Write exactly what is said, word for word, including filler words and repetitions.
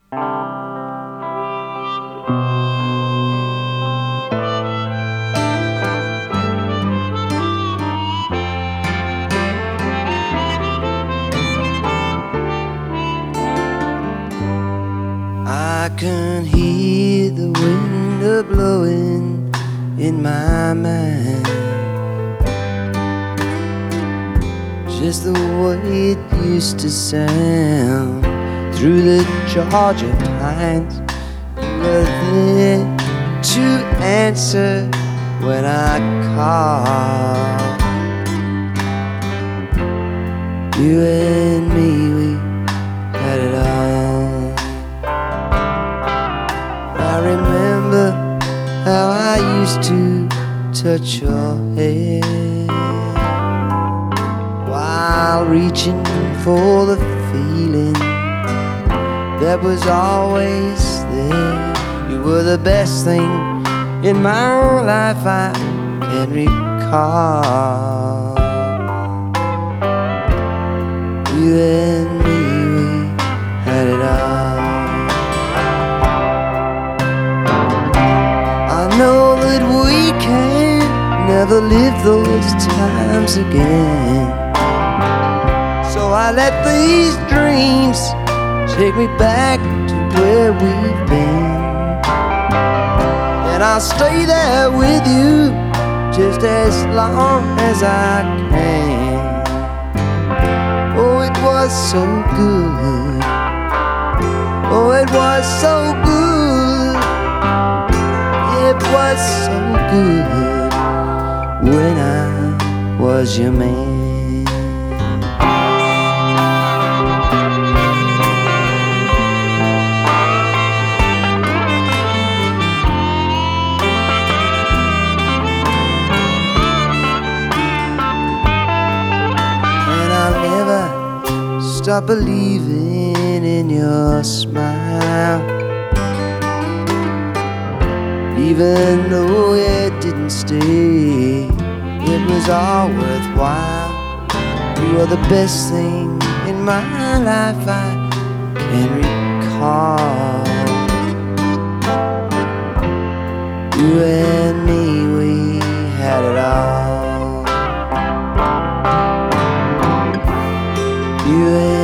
I can hear the wind a-blowing in my mind, just the way it used to sound through the Georgia pines. You were there to answer when I called. You and me, we had it all. I remember how I used to touch your hair while reaching for the feeling that was always there. You were the best thing in my life I can recall. You and me, we had it all. I know that we can never live those times again, so I let these dreams take me back to where we've been, and I'll stay there with you just as long as I can. Oh, it was so good. Oh, it was so good. It was so good when I was your man. Stop believing in your smile, even though it didn't stay. It was all worthwhile. You are the best thing in my life I can recall. You and me, we had it all. You and